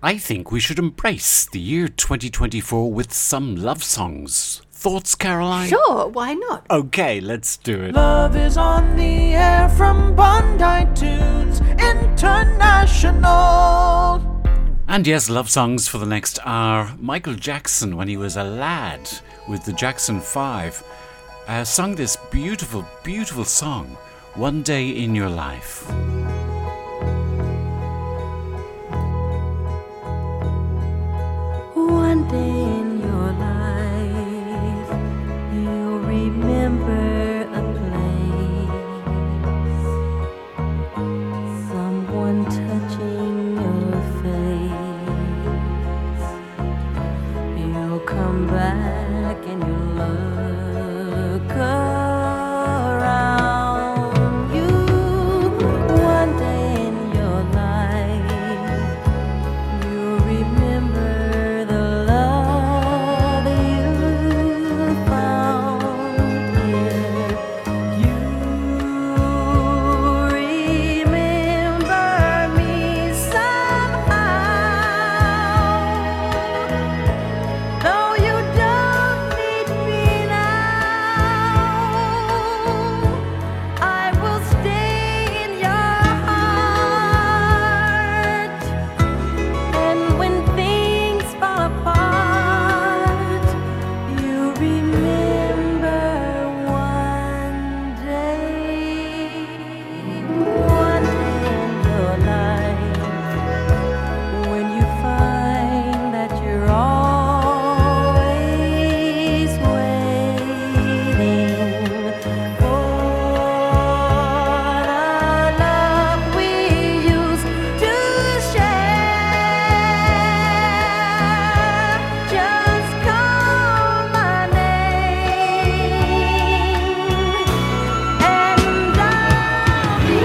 I think we should embrace the year 2024 with some love songs. Thoughts, Caroline? Sure, why not? Okay, let's do it. Love is on the air from Bondi Tunes International. And yes, love songs for the next hour. Michael Jackson, when he was a lad with the Jackson 5, sung this beautiful, beautiful song, One Day in Your Life. One day in your life, you'll remember a place, someone touching your face. You'll come back and you'll look around you. One day in your life, you'll remember the love you found here. You remember me somehow, though you don't need me now. I will stay in your heart, and when things fall apart, you remember one day in your life, when you find that you're always waiting for the love we used to share. Just call my name, and I'll be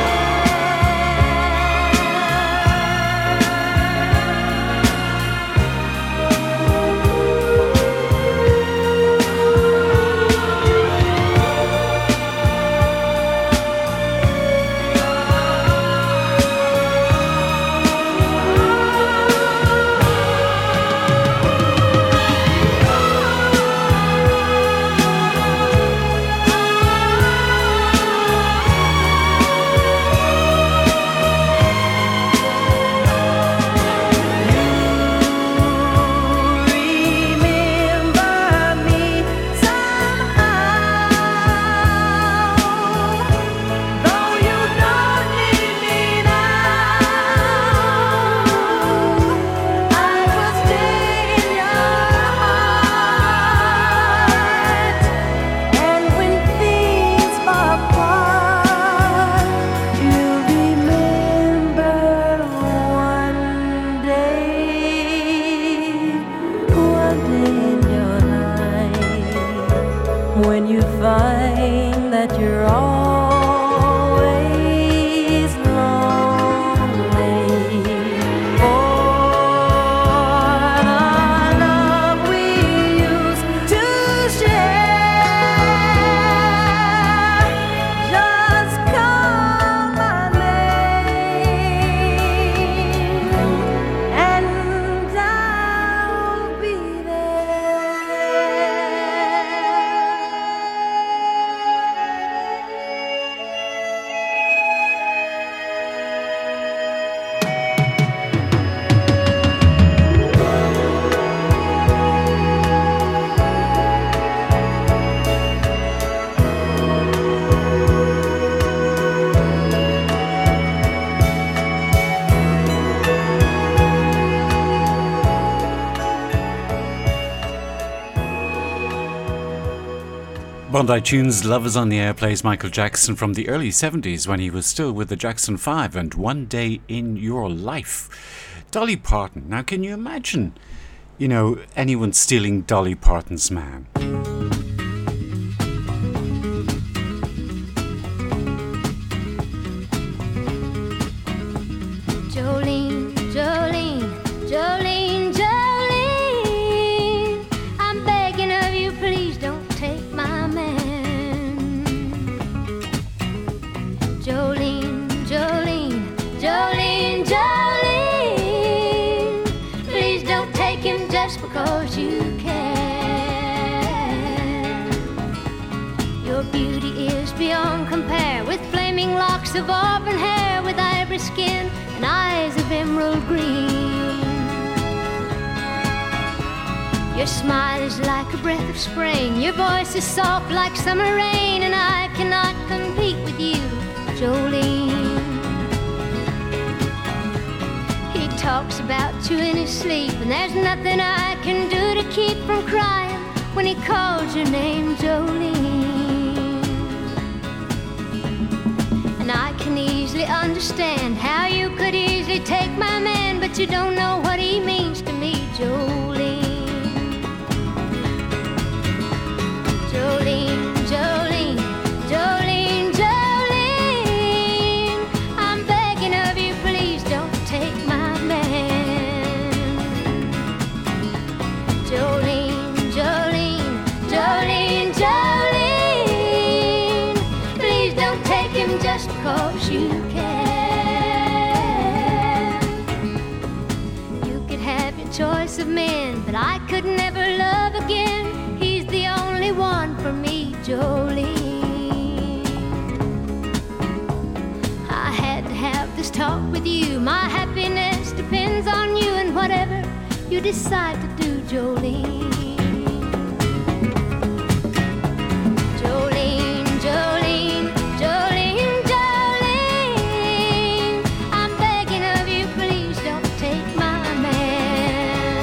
remember me somehow, though you don't need me now. I will stay in your heart, and when things fall apart, you remember one day in your life, when you find that you're always lonely for the love we used to share. Just call my name, and I'll be Bondi Tunes, Love is on the Air plays Michael Jackson from the early 70s when he was still with the Jackson 5 and One Day in Your Life. Dolly Parton. Now, can you imagine, anyone stealing Dolly Parton's man? Jolene, Jolene, Jolene, Jolene, I'm begging of you, please don't take my man. Jolene, Jolene, Jolene, Jolene, just because you can. Your beauty is beyond compare, with flaming locks of auburn hair, with ivory skin and eyes of emerald green. Your smile is like a breath of spring, your voice is soft like summer rain, and I cannot compete with you, Jolene. He talks about you in his sleep, and there's nothing I can do to keep from crying when he calls your name, Jolene. And I can easily understand how you could easily take my man, but you don't know what he means to me, Jolene. Jolene, Jolene, Jolene, Jolene, I'm begging of you, please don't take my man. Jolene, Jolene, Jolene, Jolene, please don't take him just because you can. You could have your choice of men, but I could never love again. He's the only one for me, Jolene. I had to have this talk with you. My happiness depends on you, and whatever you decide to do, Jolene. Jolene, Jolene, Jolene, Jolene, I'm begging of you, please don't take my man.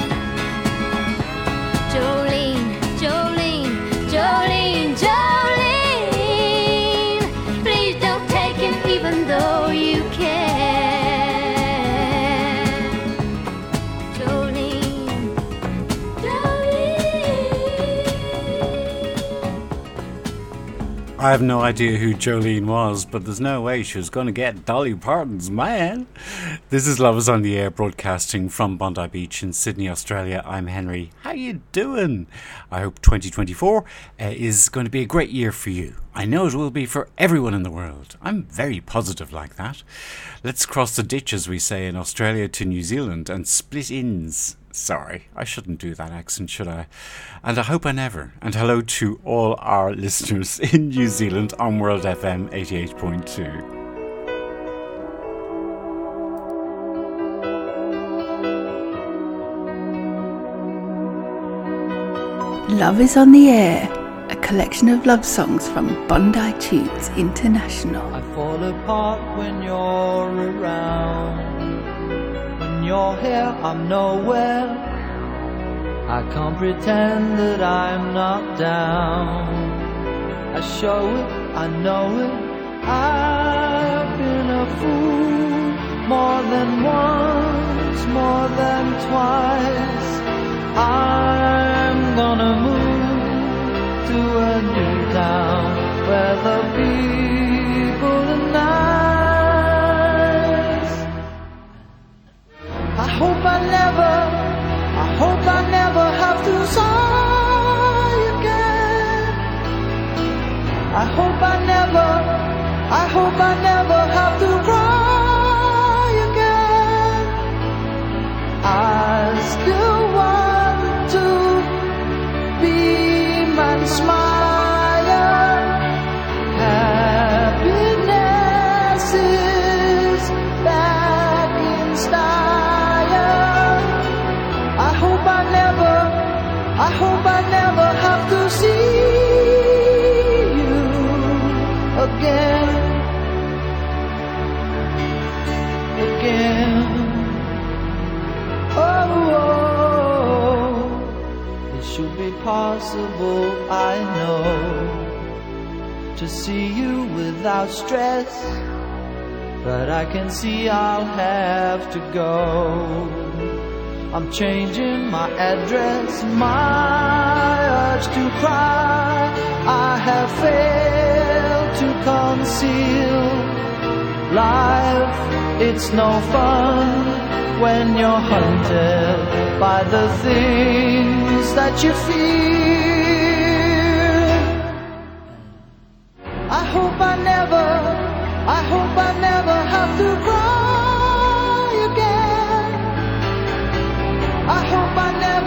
Jolene, Jolene, Jolene, Jolene, please don't take him even though you can. Jolene, Jolene. I have no idea who Jolene was, but there's no way she was going to get Dolly Parton's man. This is Lovers on the Air, broadcasting from Bondi Beach in Sydney, Australia. I'm Henry. How you doing? I hope 2024 is going to be a great year for you. I know it will be for everyone in the world. I'm very positive like that. Let's cross the ditch, as we say in Australia, to New Zealand and split ins. Sorry, I shouldn't do that accent, should I? And I hope I never. And hello to all our listeners in New Zealand on World FM 88.2. Love is on the Air, a collection of love songs from Bondi Tubes International. I fall apart when you're around. When you're here, I'm nowhere. I can't pretend that I'm not down. I show it, I know it. I've been a fool more than once, more than twice. I'm gonna move to a new town where the people are nice. I hope I never have to sigh again. I hope I never have to cry again. I still want to beam and smile. Happiness is back in style. I hope I never have to see you again. Oh, it should be possible, I know, to see you without stress, but I can see I'll have to go. I'm changing my address, my urge to cry I have failed to conceal. Life, it's no fun when you're hunted by the things that you fear. I hope I never have to cry again. I hope I never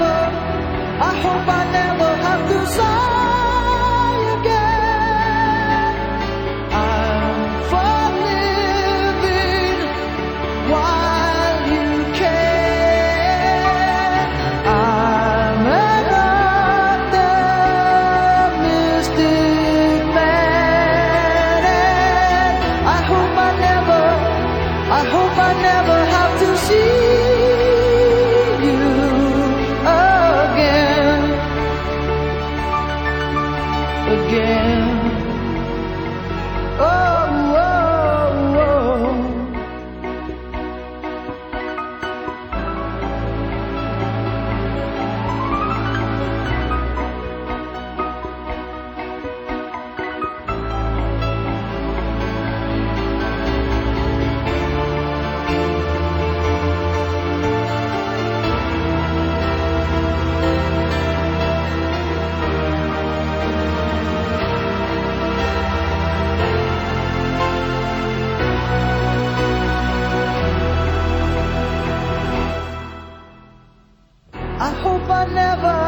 I never.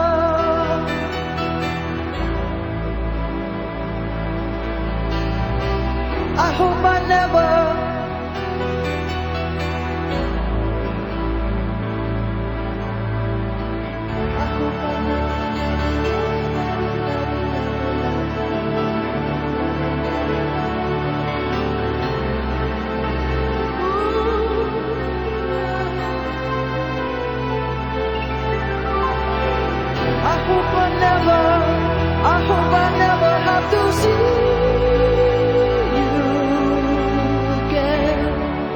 I hope I never. I hope I I hope I never have to see you again.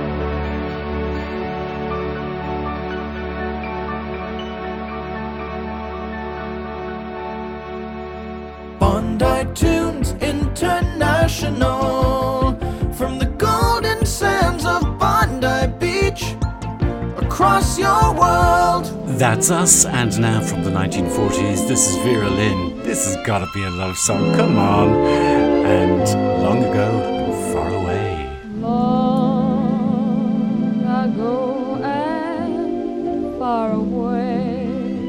Bondi Tunes International, from the golden sands of Bondi Beach across your world. That's us, and now from the 1940s, this is Vera Lynn. This has got to be a love song, come on. And Long Ago and Far Away. Long ago and far away,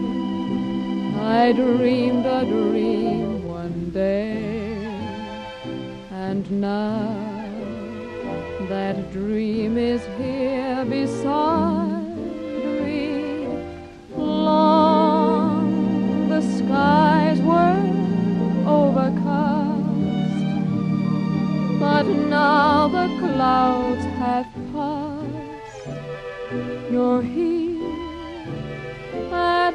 I dreamed a dream one day, and now that dream is here beside me. Long the skies were overcast, but now the clouds have passed. You're here at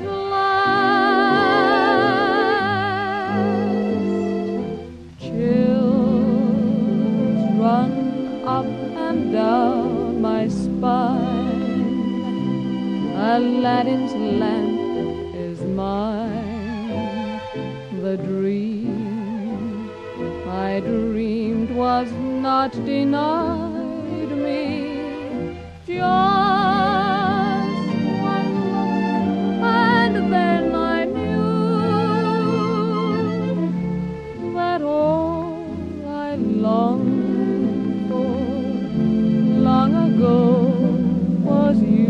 last. Chills run up and down my spine. Aladdin's lamp is mine. The dream I dreamed was not denied me. Just one look, and then I knew that all I longed for long ago was you.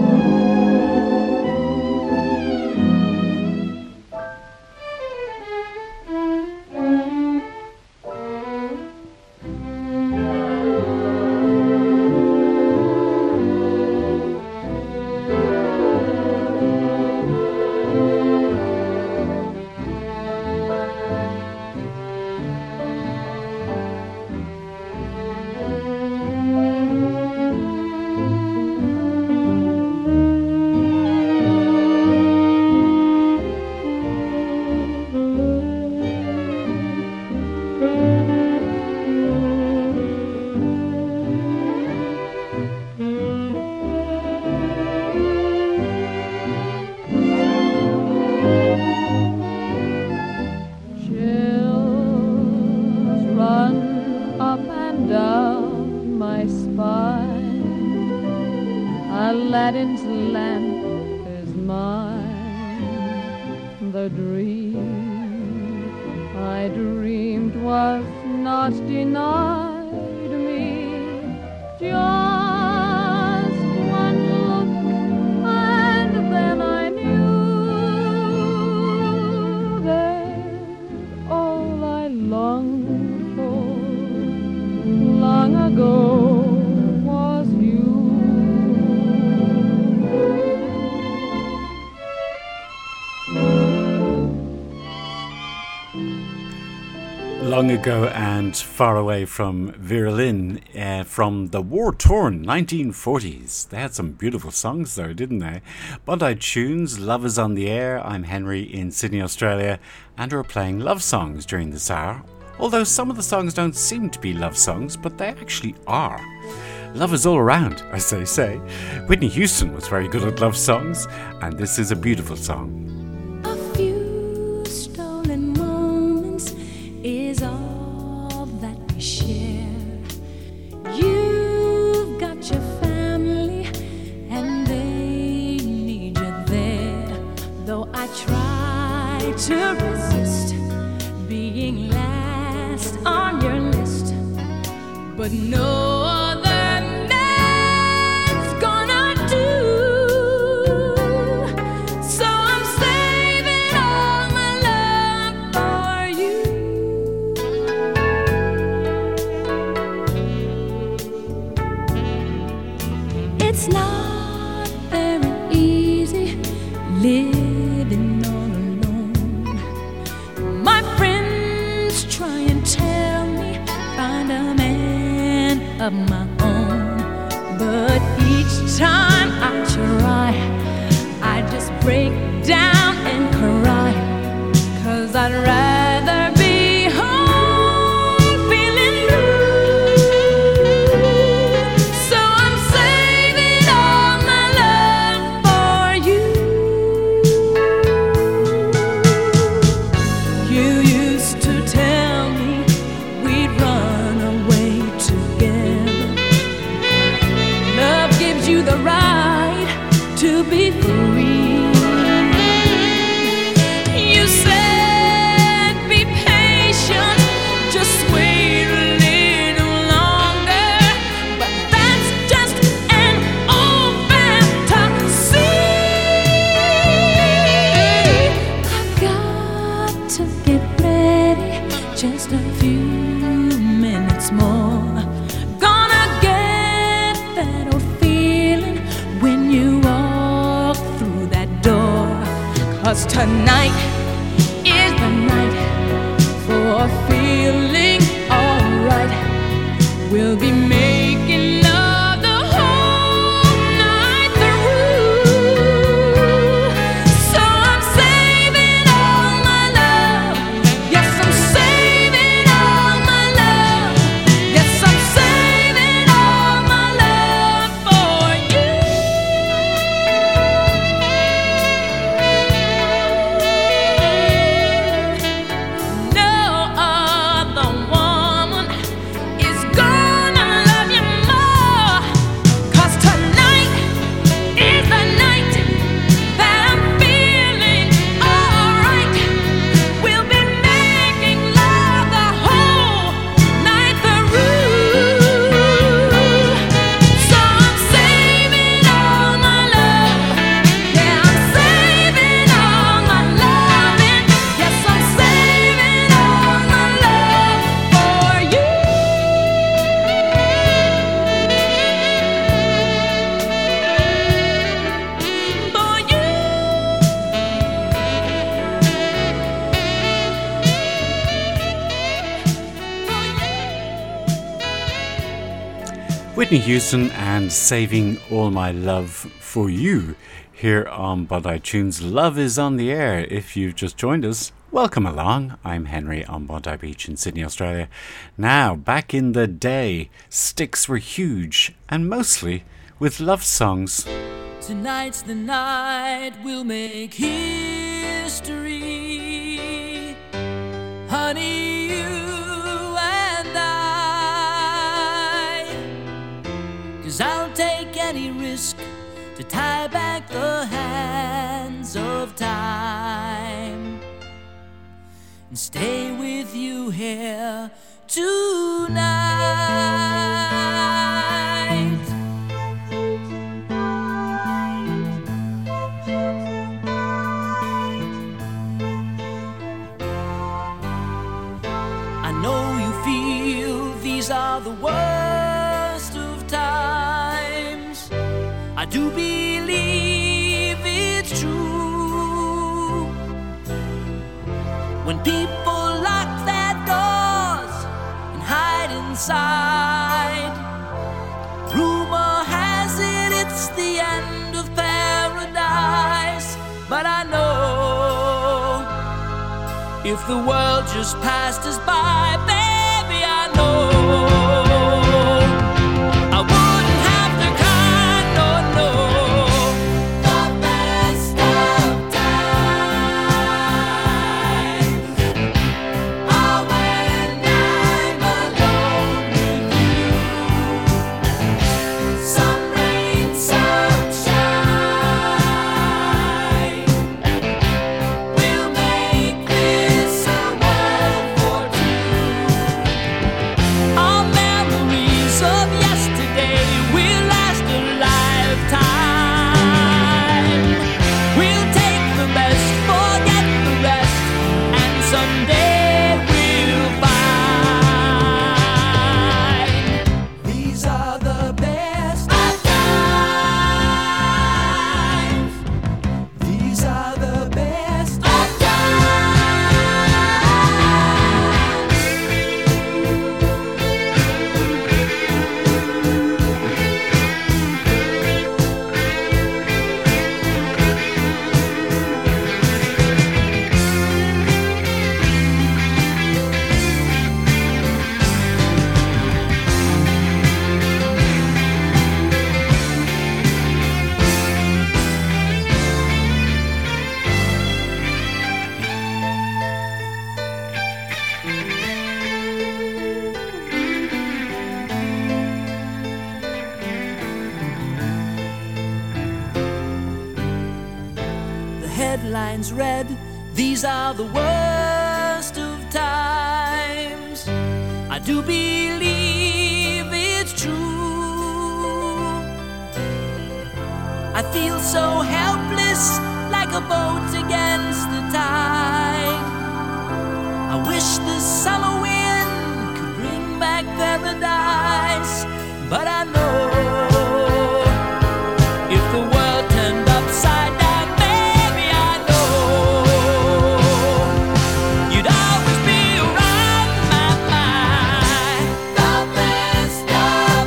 Aladdin's lamp is mine. The dream I dreamed was not denied me. Just one look, and then I knew that all I longed for long ago was you. Long Ago and Far Away from Vera Lynn from the war-torn 1940s. They had some beautiful songs though, didn't they? Bondi Tunes, Love is on the Air. I'm Henry in Sydney, Australia, and we're playing love songs during this hour. Although some of the songs don't seem to be love songs, but they actually are. Love is all around, as they say. Whitney Houston was very good at love songs, and this is a beautiful song. A few stolen moments is all that we share. You've got your family and they need you there. Though I try to resist being last on your list, but no other man's gonna do. So I'm down and cry, 'cause I'd rather be home feeling blue. So I'm saving all my love for you. You used to tell me we'd run away together. Love gives you the right to be free. You said be patient, just wait a little longer, but that's just an old fantasy. I've got to get ready, just a few minutes more. Gonna get that old feeling when you walk through that door. 'Cause tonight is the night for feeling alright. We'll be making love the whole night through. So I'm saving all my love. Yes, I'm saving all my love. Yes, I'm saving all my love for you. No other woman is gonna love you more. 'Cause tonight is the night that I'm feeling alright. We'll be making love the whole night through. So I'm saving all my love. Yeah, I'm saving all my loving. Yes, I'm saving all my love for you. For you. Whitney Houston and Saving All My Love for You here on Bondi Tunes. Love is on the air. If you've just joined us, welcome along. I'm Henry on Bondi Beach in Sydney, Australia. Now, back in the day, sticks were huge and mostly with love songs. Tonight's the night we'll make history. Honey, you and I. 'Cause I'll take any risk to tie back the hands of time and stay with you here tonight. I know you feel these are the worst of times. I do believe it's true. When people lock their doors and hide inside, rumor has it it's the end of paradise. But I know if the world just passed us by, baby, I know I wouldn't have to cry, no, no. The best of times are when I'm alone with you. Some rain, some shine, we'll make this a world for two. headlines read, these are the worst of times. I do believe it's true. I feel so helpless, like a boat against the tide. I wish the summer wind could bring back paradise, but I know if the world turned upside down, baby, I know you'd always be around my mind. The best of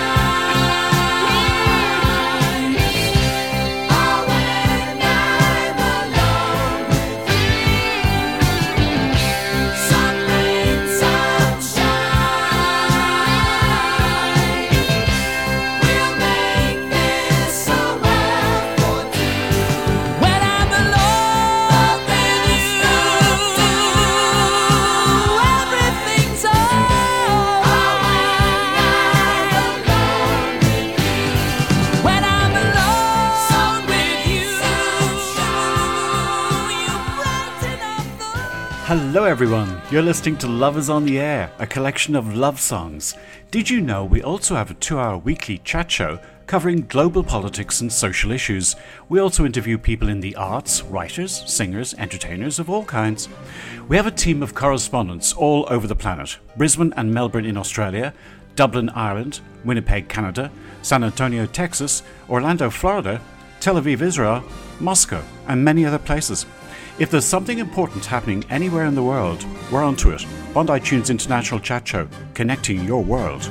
times are when I'm alone with you. Sun rain, sunshine, we'll make this a world for two. When I'm alone with you, everything's alright. When I'm alone with you, you brighten up the Hello everyone, you're listening to Love is on the Air, a collection of love songs. Did you know we also have a 2-hour weekly chat show covering global politics and social issues? We also interview people in the arts, writers, singers, entertainers of all kinds. We have a team of correspondents all over the planet. Brisbane and Melbourne in Australia, Dublin, Ireland, Winnipeg, Canada, San Antonio, Texas, Orlando, Florida, Tel Aviv, Israel, Moscow, and many other places. If there's something important happening anywhere in the world, we're onto it. Bondi Tunes International Chat Show, connecting your world.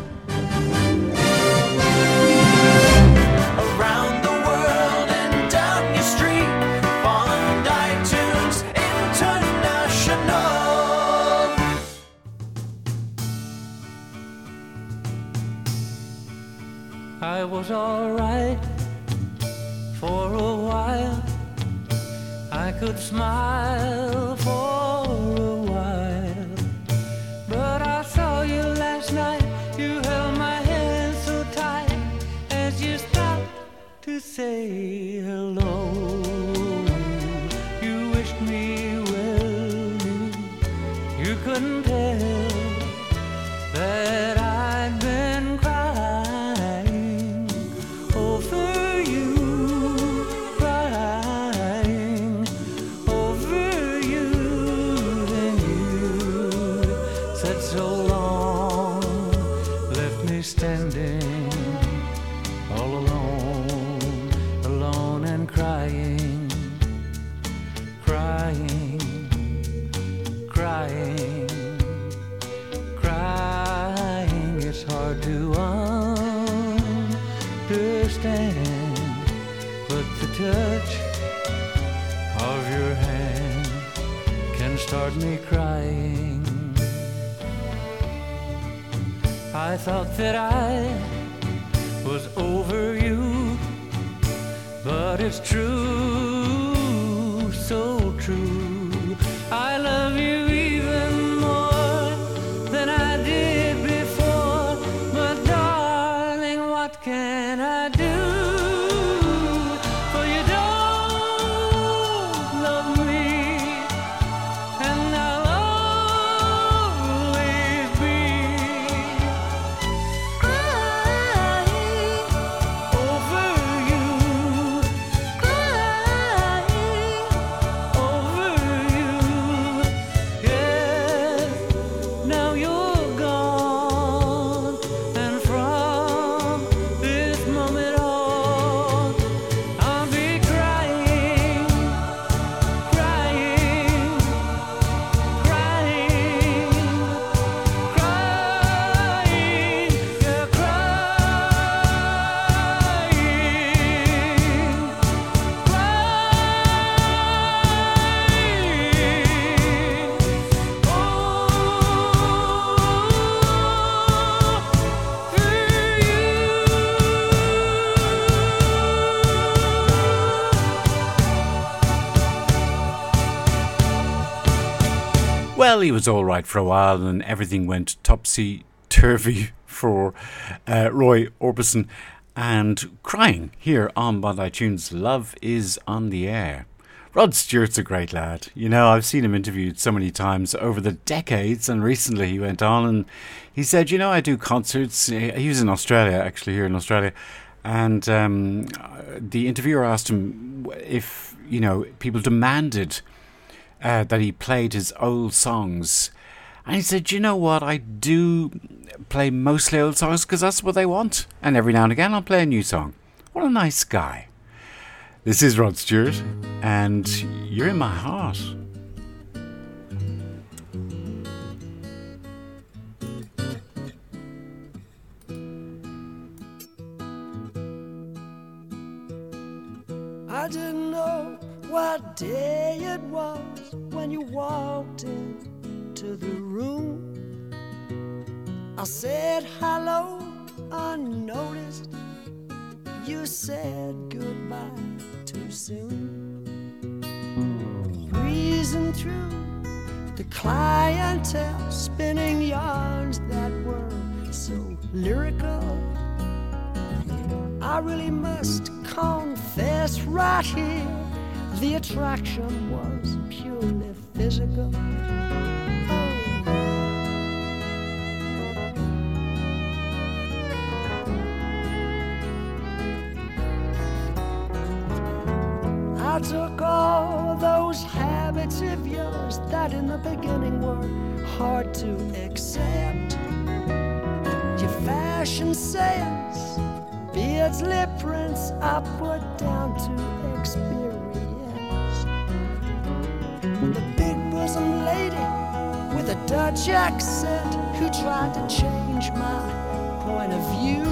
around the world and down your street. Bondi Tunes International. I was alright for a while. I could smile for a while. But I saw you last night. You held my hand so tight as you stopped to say hello. You wished me well. You couldn't tell that I'd been crying over you, crying over you. Then you said so long, left me standing all alone, alone and crying, crying, crying, crying. It's hard to understand, but the touch of your hand can start me crying. I thought that I was over you, but it's true, so true. I love you even more than I did before. But darling, what can I do? For you don't love me, and I'll always be crying over you, crying over you. Yes, now you're gone, and from this moment on, I'll be crying, crying, crying, crying, yeah, Well, he was all right for a while, and everything went topsy-turvy for Roy Orbison. And crying here on Bondi Tunes, Love is on the Air. Rod Stewart's a great lad. You know, I've seen him interviewed so many times over the decades, and recently he went on and he said, you know, I do concerts. He was in Australia, actually, here in Australia, and the interviewer asked him if, you know, people demanded that he played his old songs. And he said, you know what, I do play mostly old songs because that's what they want. And every now and again I'll play a new song. What a nice guy. This is Rod Stewart, and you're in my heart. I didn't know what day it was when you walked into the room. I said hello unnoticed. You said goodbye too soon. Breezing through the clientele, spinning yarns that were so lyrical. I really must confess right here, the attraction was purely physical. I took all those habits of yours that in the beginning were hard to accept. Your fashion sense, beards, lip prints, I put down to experience. The big bosom lady with a Dutch accent who tried to change my point of view.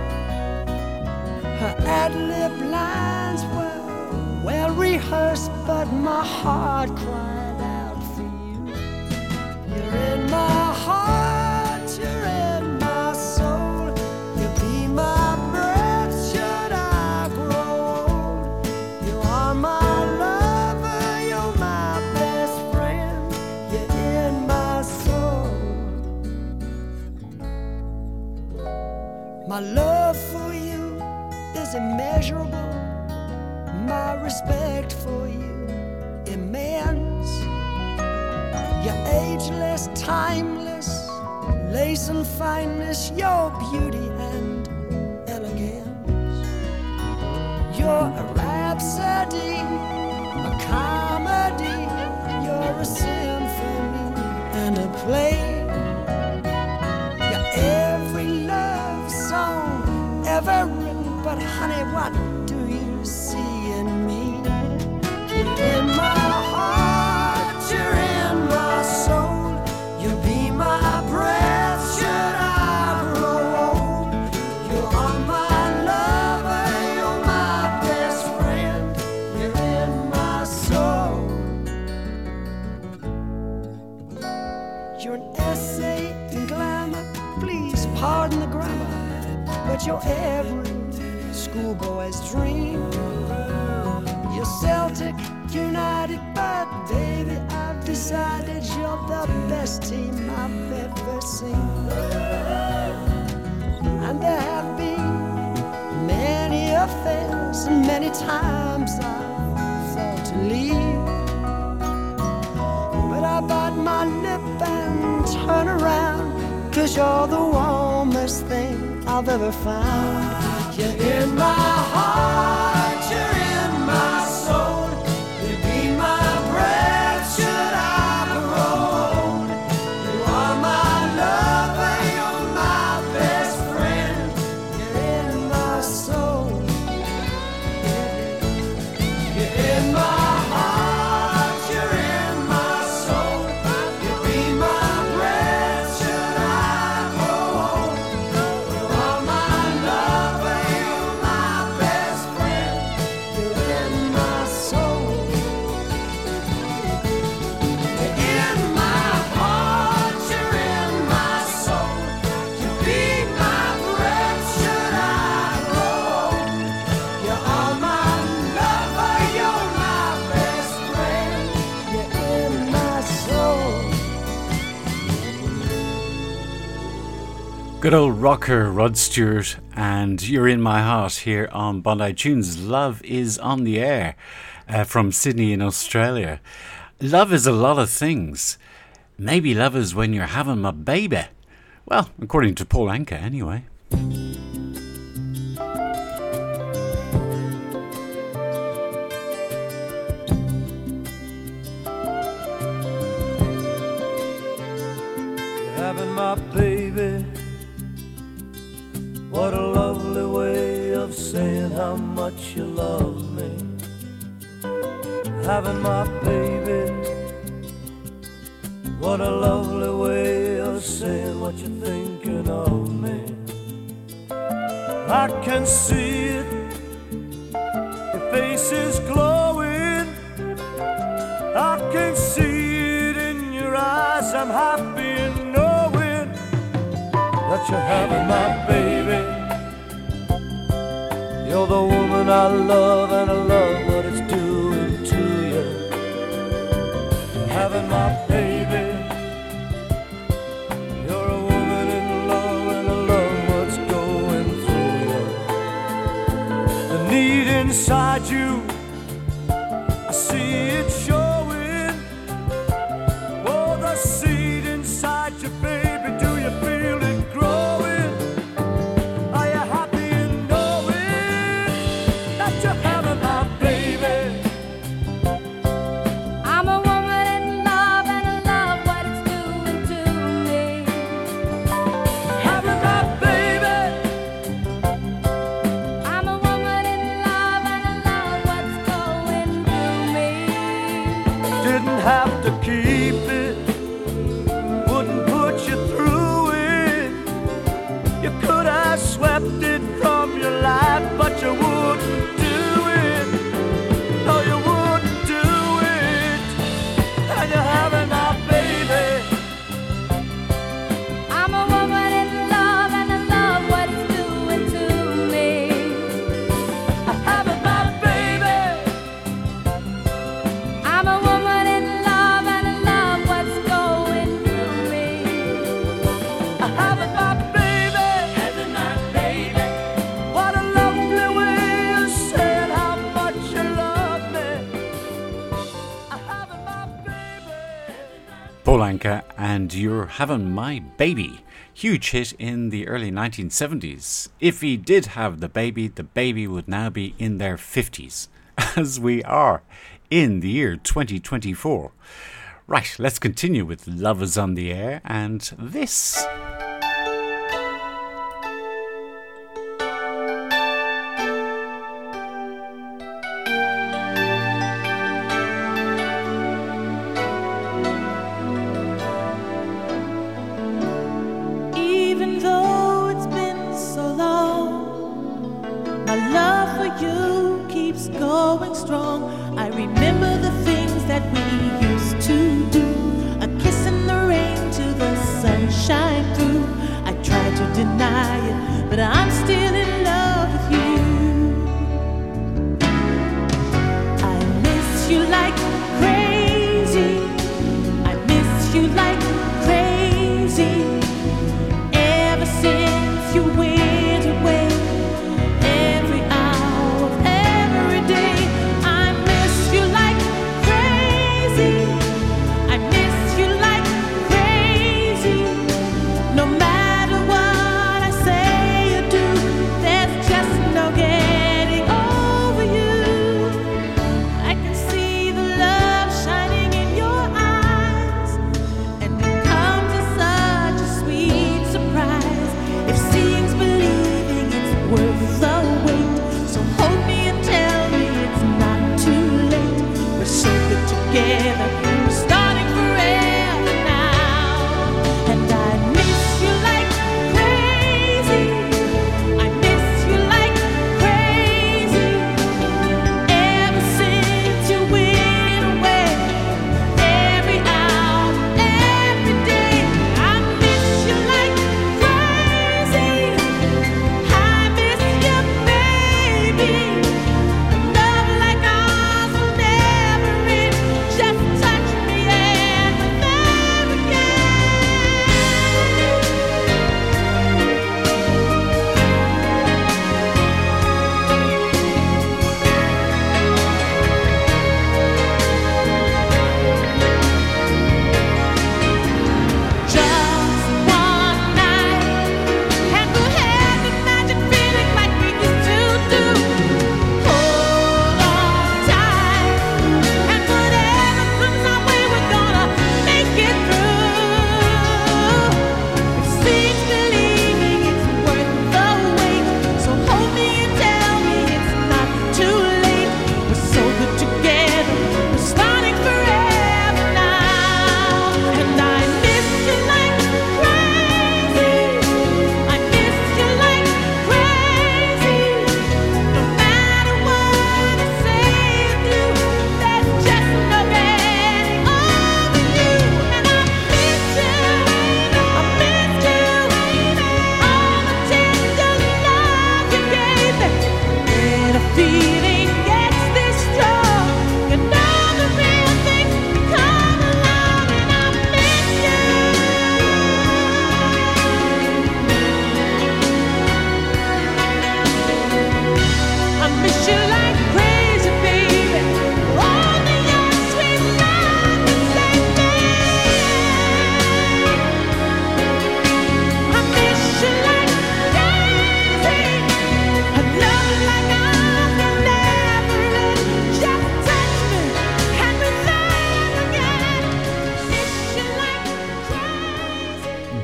Her ad-lib lines were well rehearsed, but my heart cried out for you. You're in my heart, you're in my soul. You be my breath should I grow old. You are my lover, you're my best friend. You're in my soul. My love for you is immeasurable. My respect for you immense. You're ageless, timeless, lace and fineness, your beauty and elegance. You're a rhapsody, a comedy, you're a symphony and a play. You're every love song ever written, but honey, what do you see in me? You're in my heart, you're in my soul. You'll be my breath should I grow old. You are my lover, you're my best friend. You're in my soul. You're an essay in glamour, please pardon the grammar, but you're every schoolboy's dream. You're Celtic United, but baby, I've decided you're the best team I've ever seen. And there have been many affairs, and many times I've thought to leave. But I bite my lip and turn around, 'cause you're the warmest thing I've ever found. You're in my heart, you're in my soul. You be my breath should I grow old. You are my lover, you're my best friend. You're in my soul. You're in my heart, you're in my soul. You be my breath should I grow old. You are my lover, you're my best friend. You're in my soul. You're in my heart, you're in my soul. You be my breath should I grow old. You are my lover, you're my best friend. You're in my soul. Good old rocker Rod Stewart, and you're in my heart here on Bondi Tunes. Love is on the air. from Sydney in Australia. Love is a lot of things. Maybe love is when you're having my baby. Well, according to Paul Anka, anyway. Having my baby, what a lovely way of saying how much you love me. Having my baby, what a lovely way of saying what you're thinking of me. I can see it, your face is glowing. I can see it in your eyes, I'm happy in knowing that you're having my baby. You're the woman I love, and I love what it's doing to you. You're having my baby. You're a woman in love, and I love what's going through you. The need inside you, I see it showing. Oh, the seed inside you, baby, do you feel it growing? Are you happy in knowing that you're having my baby? I'm a woman in love, and I love what it's doing to me. Having my baby. I'm a woman in love, and I love what's going through me. Didn't have to keep it, wouldn't put you through it. You could have swept it from your life, but you wouldn't do it. No, you wouldn't do it. And you're having my baby. I'm a woman in love, and I love what it's doing to me. Having my baby. I'm a woman in love, and I love what's going through me. Having my baby. Having my baby. What a lovely way of saying how much you love me. Having my baby. Paul Anka and You're Having My Baby. Huge hit in the early 1970s. If he did have the baby would now be in their 50s, as we are in the year 2024. Right, let's continue with Love Is On The Air and this. Even though it's been so long, my love for you keeps going strong. I remember the things that we used to do, a kiss in the rain till the sun shine through. I try to deny it, but I'm still in love with you. I miss you like crazy. I miss you like crazy. Ever since you went away, every hour of every day, I miss you like crazy. I miss you like crazy. No matter what I say or do, there's just no getting over you. I can see the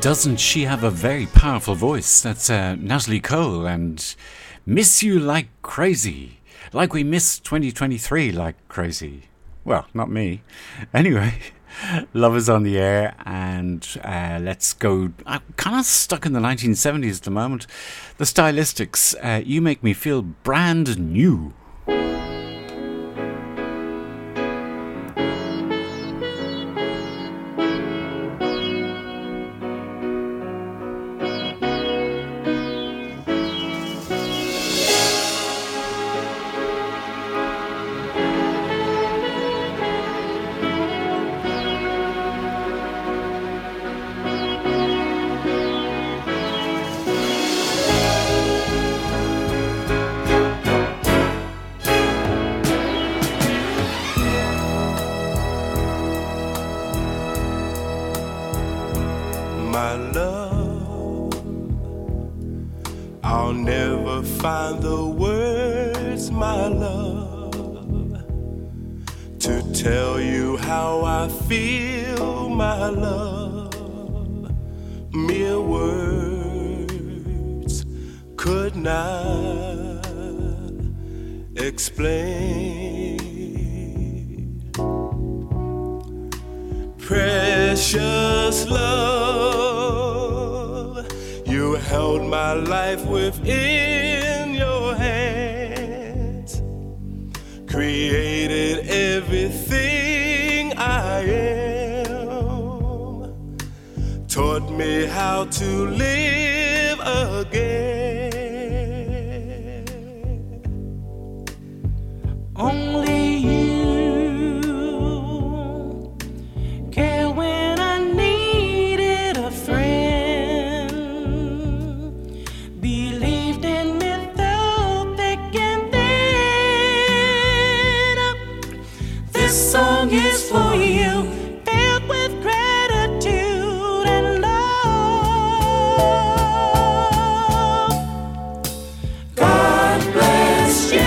doesn't she have a very powerful voice? That's Natalie Cole and Miss You Like Crazy. Like we miss 2023 like crazy. Well, not me. Anyway, Love is on the air, and let's go. I'm kind of stuck in the 1970s at the moment. The Stylistics, You Make Me Feel Brand New. My love, I'll never find the words, my love, to tell you how I feel, my love. Mere words could not explain. Precious love, you held my life within your hands, created everything I am, taught me how to live again. Only you care when I needed a friend, believed in me through thick and thin. This song is for you, filled with gratitude and love. God bless you.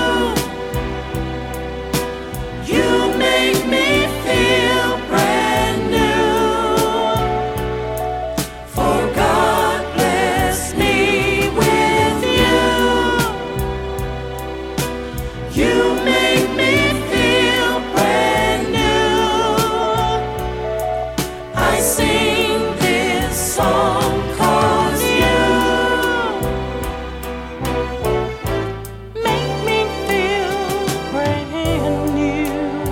You make me feel brand new. For God bless me with you. You make me feel brand new. I sing this song 'cause you make me feel brand new.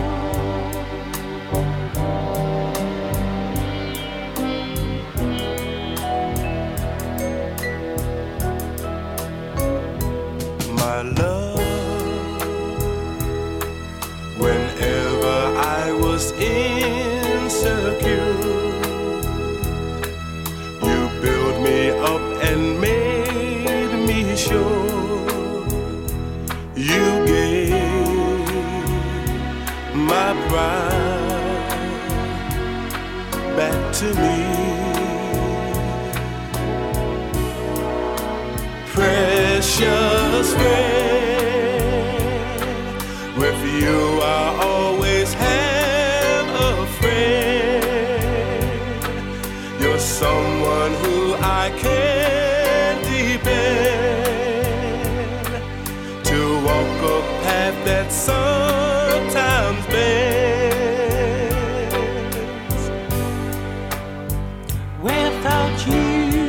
My love, whenever I was insecure, you built me up and made me sure. You gave my pride back to me. Precious friend, with you I always have a friend. You're someone who I can depend, to walk a path that sometimes bends. Without you,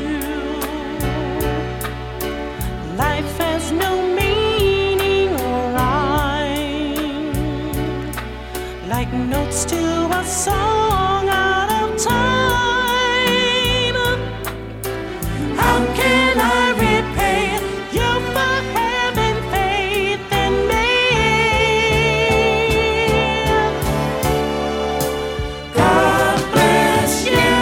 life has no meaning or rhyme, like notes to a song out of time. How can I repay you for having faith in me? God bless you.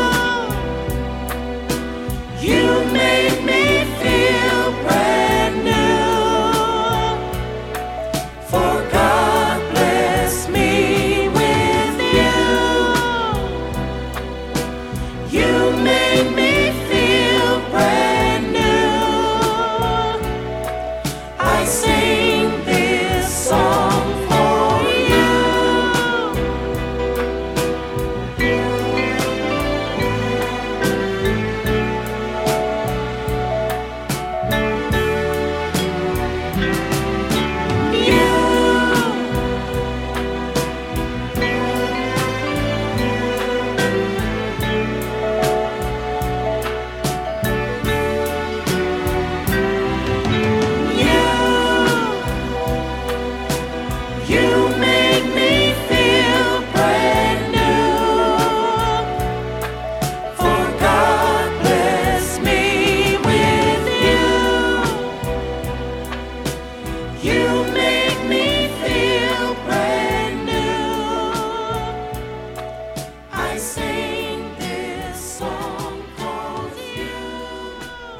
You make me feel brand new. For God bless me with you.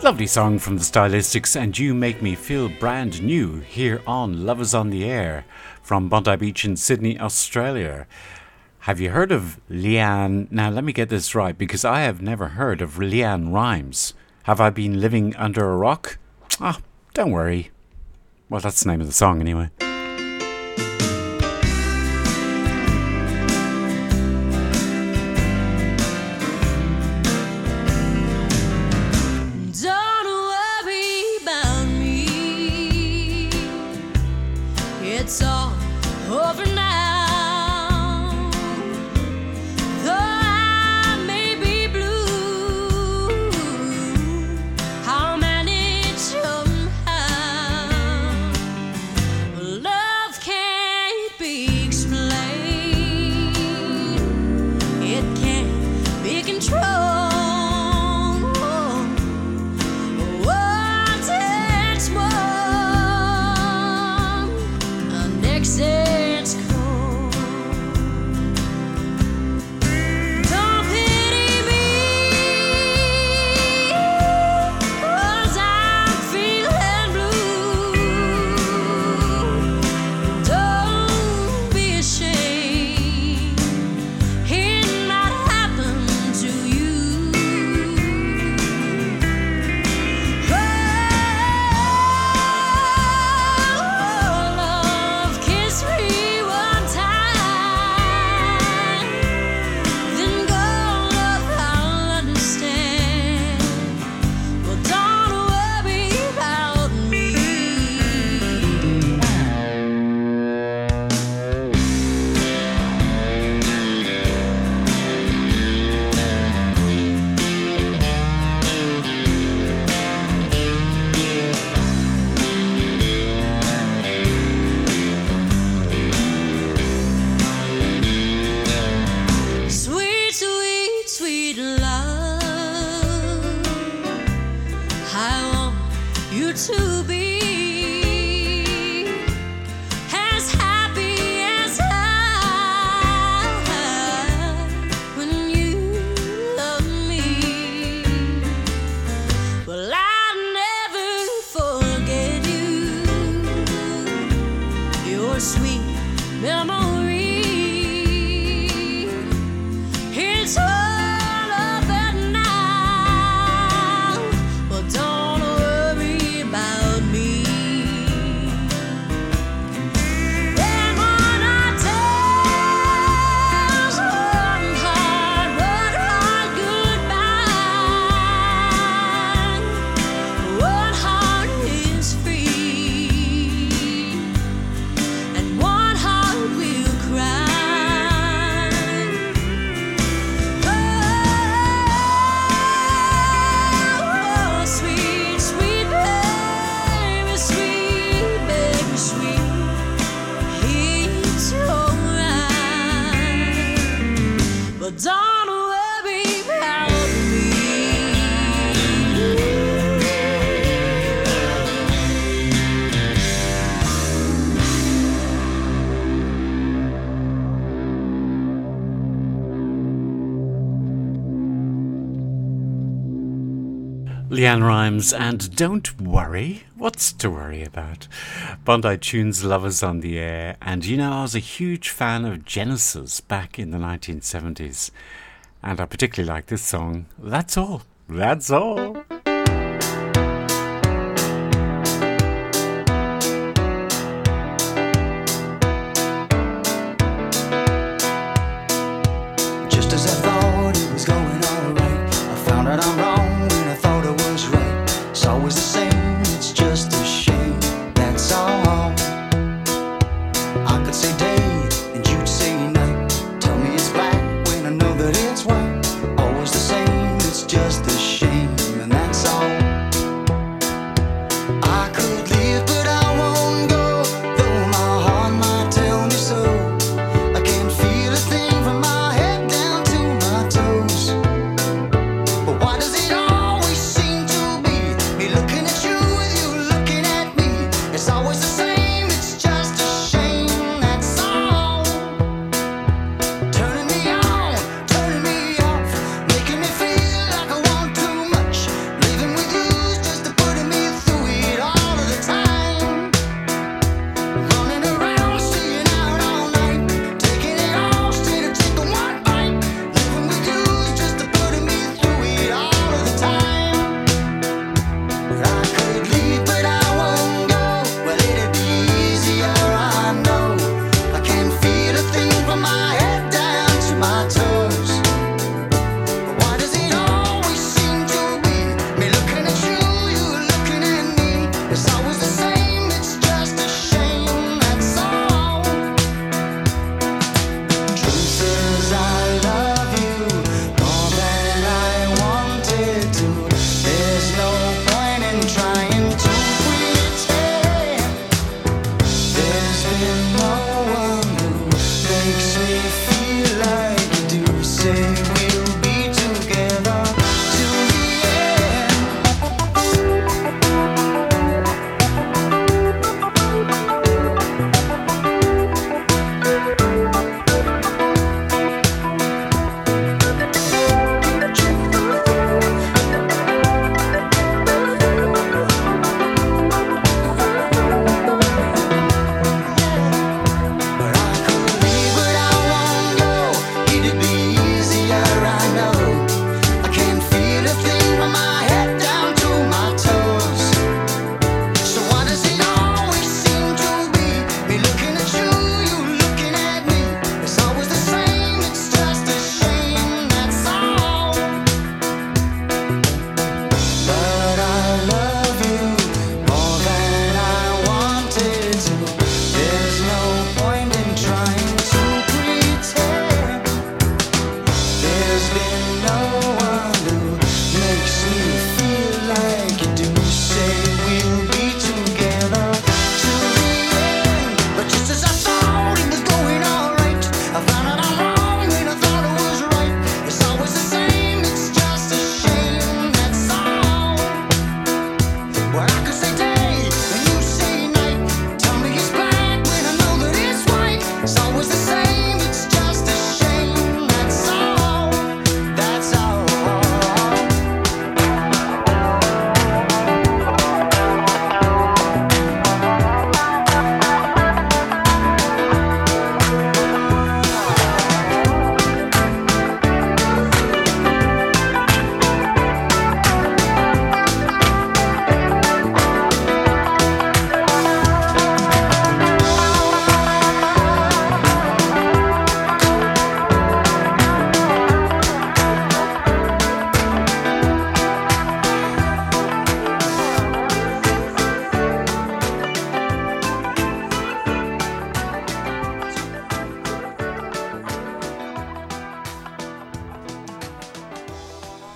Lovely song from the Stylistics, and You Make Me Feel Brand New here on Lovers on the Air from Bondi Beach in Sydney, Australia. Have you heard of Leanne? Now let me get this right, because I have never heard of Leanne Rimes. Have I been living under a rock? Ah, don't worry. Well, that's the name of the song anyway. Don't worry about me. It's all over now. Though I may be blue, I'll manage somehow. Love can't be explained. It can't be controlled. One takes one, next it's cold. Don't pity me, 'cause I'm feeling blue. Don't be ashamed, it might happen to you. Oh, love, kiss me one time, then go, love, I'll understand. Well, don't worry about me. Sweet, sweet, sweet love, I want you to be as happy as I when you love me. Well, I'll never forget you, your sweet memory. It's all over now. Well, don't worry about me. And when I tell one heart goodbye, one heart is free, and one heart will cry. Oh, sweet, sweet baby, sweet. It's alright, but don't worry about me. Leanne Rimes and Don't Worry. What's to worry about? Bondi Tunes, Lovers on the Air. And you know, I was a huge fan of Genesis back in the 1970s. And I particularly like this song, That's All. That's All. Just as I thought it was going alright, I found out I'm wrong when I thought I was right. It's always the same, it's just a shame, that's all. I could say day and you'd say night. Tell me it's black when I know that it's white. Always the same, it's just a shame, and that's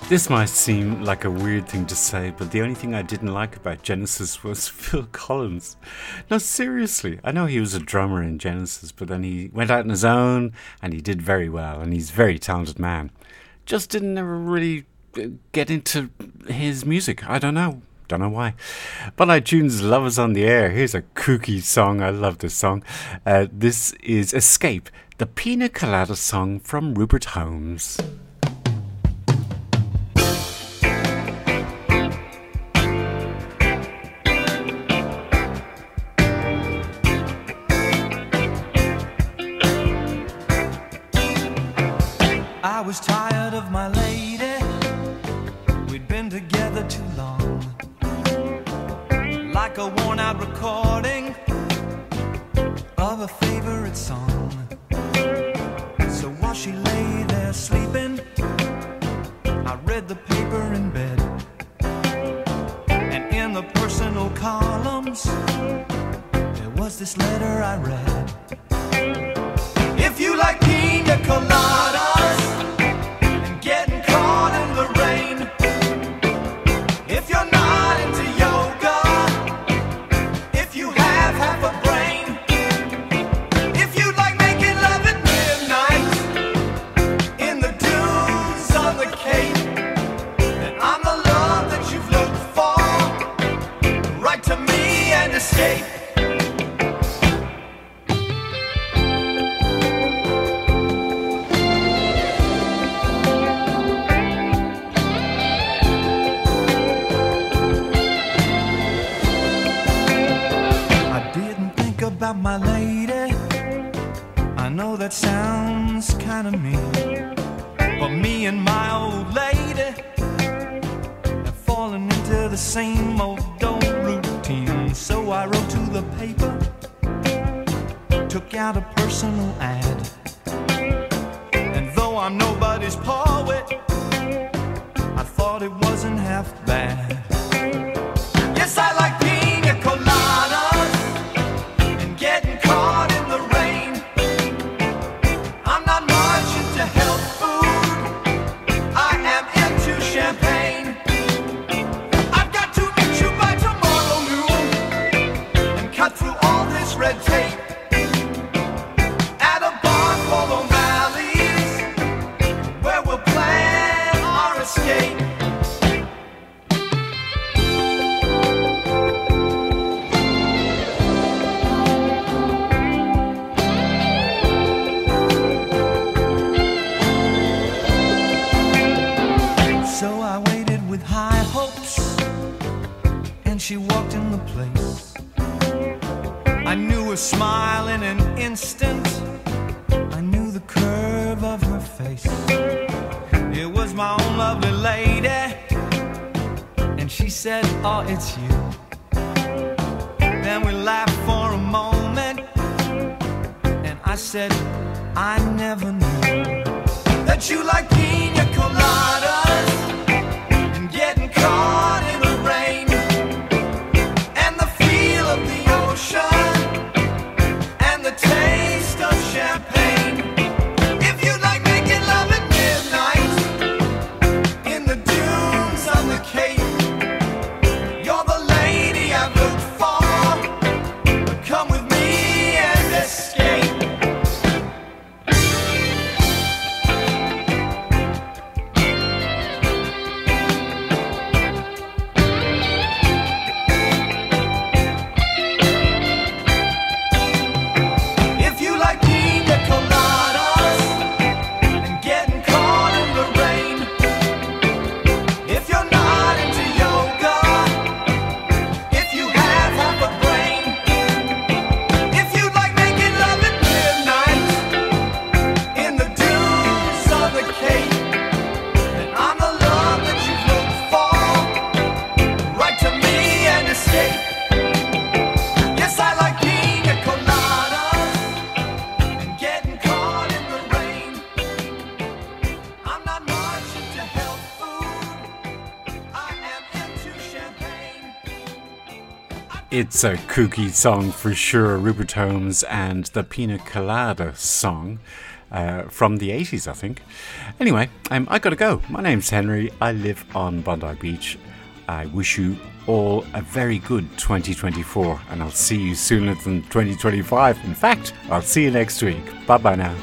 This might seem like a weird thing to say, but the only thing I didn't like about Genesis was Phil Collins. No, seriously, I know he was a drummer in Genesis, but then he went out on his own and he did very well, and he's a very talented man. Just didn't ever really get into his music. I don't know why. But iTunes Love Is On The Air. Here's a kooky song. I love this song. This is Escape, the Pina Colada song from Rupert Holmes. I was tired of my lady. We'd been together too long, like a worn-out recording of a favorite song. So while she lay there sleeping, I read the paper in bed, and in the personal columns there was this letter I read. If you like pina coladas and getting caught in the rain, if you're not into yoga, if you have half a brain, if you like making love at midnight in the dunes on the Cape, then I'm the love that you've looked for. Write to me and escape. About my lady, I know that sounds kind of mean, but me and my old lady have fallen into the same old routine. So I wrote to the paper, took out a personal ad, and though I'm nobody's poet, I thought it wasn't half bad. Yes, I like pina coladas, caught in the rain. I'm not much into health food, I am into champagne. I've got to meet you by tomorrow noon and cut through all this red tape at a bar called O'Malley's, where we'll plan our escape. She walked in the place. I knew her smile in an instant. I knew the curve of her face. It was my own lovely lady. And she said, oh, it's you. Then we laughed for a moment, and I said, I never knew that you like pina coladas and getting caught in the rain. And the taste of champagne. If you like making love at midnight in the dunes on the Cape, you're the lady I've looked for. Come with me and escape. It's a kooky song for sure. Rupert Holmes and the Pina Colada song from the 80s, I think. Anyway, I gotta go. My name's Henry. I live on Bondi Beach. I wish you all a very good 2024, and I'll see you sooner than 2025. In fact, I'll see you next week. Bye-bye now.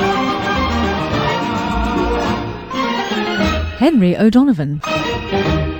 Henry O'Donovan.